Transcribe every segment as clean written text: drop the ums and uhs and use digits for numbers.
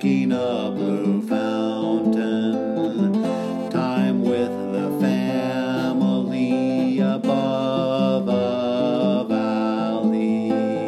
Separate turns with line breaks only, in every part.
overlooking a blue fountain. Time with the family above a valley.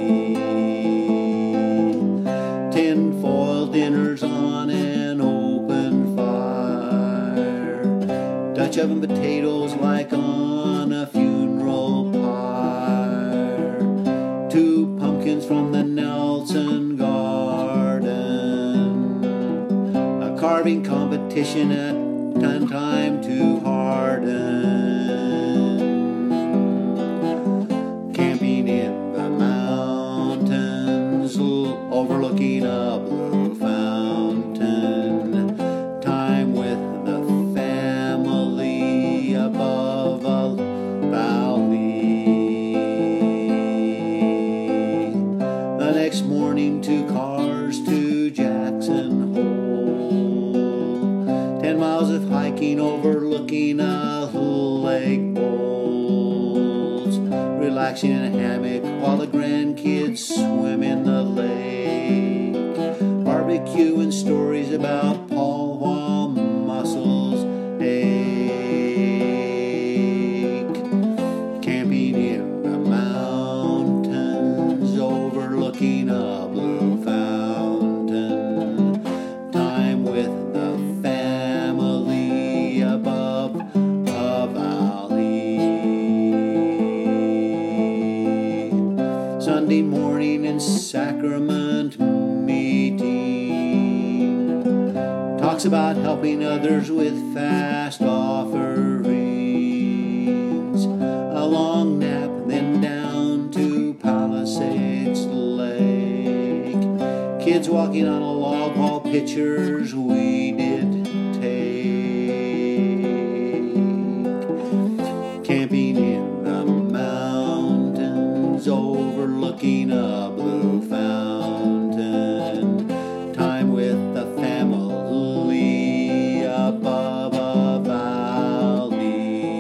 Tin-foil dinners on an open fire. Dutch oven potatoes like on a funeral pyre. 2 pumpkins from the Nelson garden. A carving competition at time to harden. Camping in the mountains, overlooking a blue fountain. Time with the family above a valley. The next morning, 2 cars to Jackson Hole. 10 miles of hiking overlooking a lake bowls. Relaxing in a hammock while the grandkids swim in the lake. Barbecue and stories about Paul while muscles ache. Camping in the mountains overlooking a blue fountain. Time with the family above a valley. Sunday morning in sacrament meeting. Talks about helping others with fast offerings. A long nap, then down to Palisades Lake. Kids walking on a log while pictures we did take. Camping in the mountains overlooking a blue fountain. Time with the family above a valley.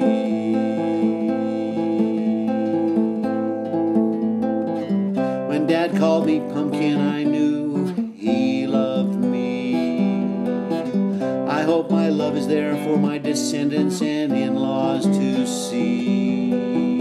When Dad called me pumpkin, I knew he loved me. I hope my love is there for my descendants and in-laws to see.